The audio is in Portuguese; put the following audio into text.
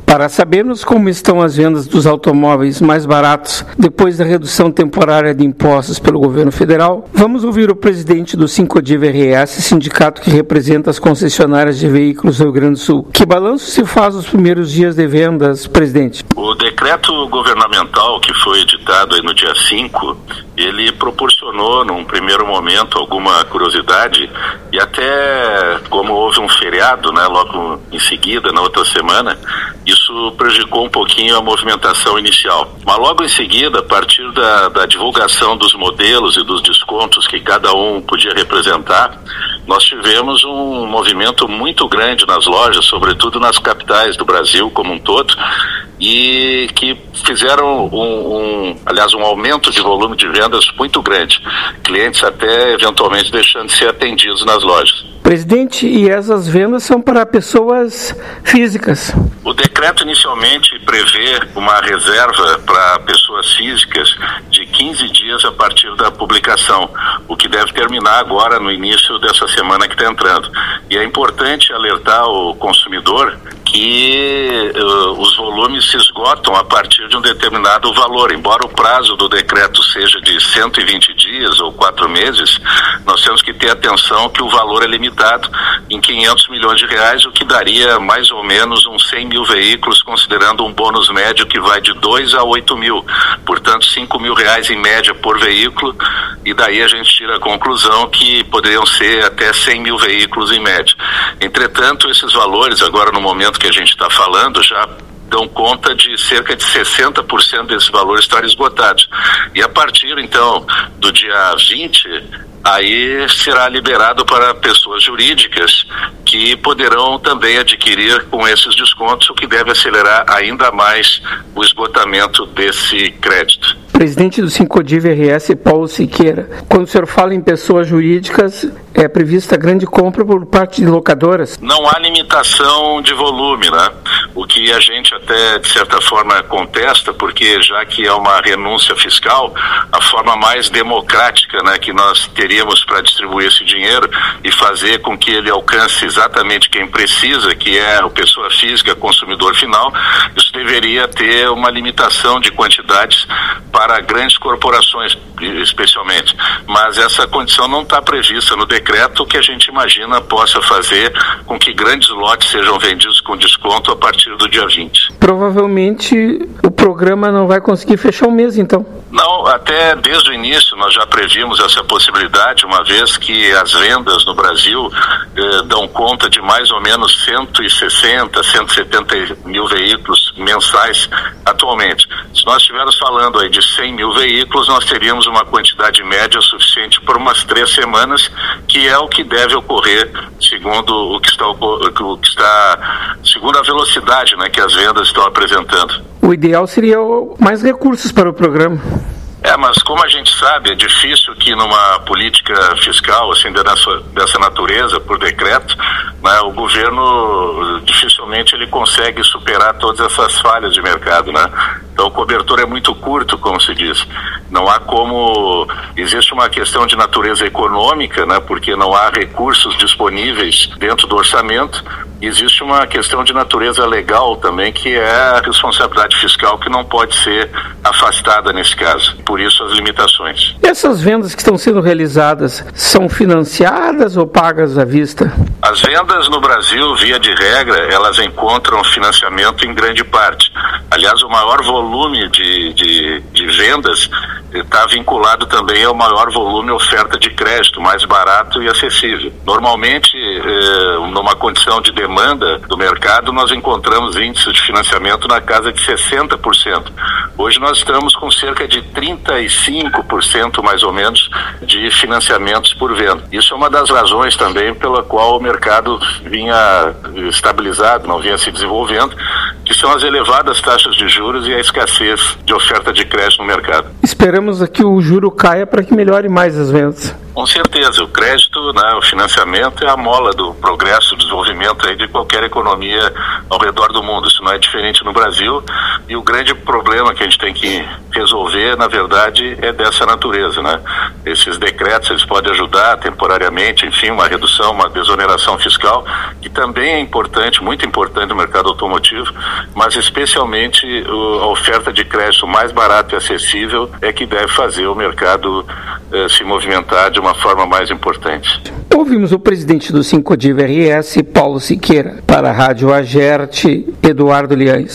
Para sabermos como estão as vendas dos automóveis mais baratos depois da redução temporária de impostos pelo governo federal, vamos ouvir o presidente do Sincodiv RS, sindicato que representa as concessionárias de veículos do Rio Grande do Sul. Que balanço se faz dos primeiros dias de vendas, presidente? O decreto governamental que foi editado aí no dia 5, ele proporcionou, num primeiro momento, alguma curiosidade, e até como houve um feriado, né, logo em seguida, na outra semana, isso prejudicou um pouquinho a movimentação inicial. Mas logo em seguida, a partir da divulgação dos modelos e dos descontos que cada um podia representar, nós tivemos um movimento muito grande nas lojas, sobretudo nas capitais do Brasil como um todo, e que fizeram um aumento de volume de vendas muito grande. Clientes até eventualmente deixando de ser atendidos nas lojas. Presidente, e essas vendas são para pessoas físicas? O decreto inicialmente prevê uma reserva para pessoas físicas de 15 dias a partir da publicação, o que deve terminar agora no início dessa semana que está entrando. E é importante alertar o consumidor que os volumes se esgotam a partir de um determinado valor. Embora o prazo do decreto seja de 120 dias ou 4 meses, nós temos que ter atenção que o valor é limitado em 500 milhões de reais, o que daria mais ou menos uns 100 mil veículos, considerando um bônus médio que vai de 2 a 8 mil. Portanto, 5 mil reais em média por veículo, e daí a gente tira a conclusão que poderiam ser até 100 mil veículos em média. Entretanto, esses valores, agora no momento que a gente está falando, já dão conta de cerca de 60% desses valores estarem esgotados. E a partir, então, do dia 20, aí será liberado para pessoas jurídicas que poderão também adquirir com esses descontos, o que deve acelerar ainda mais o esgotamento desse crédito. Presidente do Sincodiv RS, Paulo Siqueira, quando o senhor fala em pessoas jurídicas, é prevista grande compra por parte de locadoras? Não há limitação de volume, né? O que a gente até, de certa forma, contesta, porque já que é uma renúncia fiscal, a forma mais democrática, né, que nós teríamos para distribuir esse dinheiro e fazer com que ele alcance exatamente quem precisa, que é a pessoa física, consumidor final, isso deveria ter uma limitação de quantidades para grandes corporações, especialmente. Mas essa condição não está prevista no decreto, que a gente imagina possa fazer com que grandes lotes sejam vendidos com desconto a partir do dia 20. Provavelmente o programa não vai conseguir fechar o mês, então. Não, até desde o início nós já previmos essa possibilidade, uma vez que as vendas no Brasil dão conta de mais ou menos 160, 170 mil veículos mensais atualmente. Se nós estivermos falando aí de 100 mil veículos, nós teríamos uma quantidade média suficiente por umas 3 semanas, que é o que deve ocorrer segundo segundo a velocidade, né, que as vendas estão apresentando. O ideal seria mais recursos para o programa. Mas como a gente sabe, é difícil que numa política fiscal assim dessa natureza, por decreto, né, o governo dificilmente ele consegue superar todas essas falhas de mercado, né? Então o cobertor é muito curto, como se diz. Não há como... Existe uma questão de natureza econômica, né, porque não há recursos disponíveis dentro do orçamento. Existe uma questão de natureza legal também, que é a responsabilidade fiscal, que não pode ser afastada nesse caso. Por isso as limitações. Essas vendas que estão sendo realizadas são financiadas ou pagas à vista? As vendas no Brasil, via de regra, elas encontram financiamento em grande parte. Aliás, o maior volume de vendas está vinculado também ao maior volume oferta de crédito, mais barato e acessível. Normalmente, numa condição de demanda do mercado, nós encontramos índices de financiamento na casa de 60%. Hoje nós estamos com cerca de 35% mais ou menos de financiamentos por venda. Isso é uma das razões também pela qual o mercado vinha estabilizado, não vinha se desenvolvendo, que são as elevadas taxas de juros e a escassez de oferta de crédito no mercado. Esperamos que o juro caia para que melhore mais as vendas. Com certeza, o crédito, né, o financiamento é a mola do progresso, do desenvolvimento aí de qualquer economia ao redor do mundo. Isso não é diferente no Brasil, e o grande problema que a gente tem que resolver, na verdade, é dessa natureza, né? Esses decretos, eles podem ajudar temporariamente, enfim, uma redução, uma desoneração fiscal, que também é importante, muito importante no mercado automotivo, mas especialmente a oferta de crédito mais barato e acessível é que deve fazer o mercado se movimentar de uma forma mais importante. Ouvimos o presidente do Sincodiv RS, Paulo Siqueira. Para a Rádio Agerte, Eduardo Liães.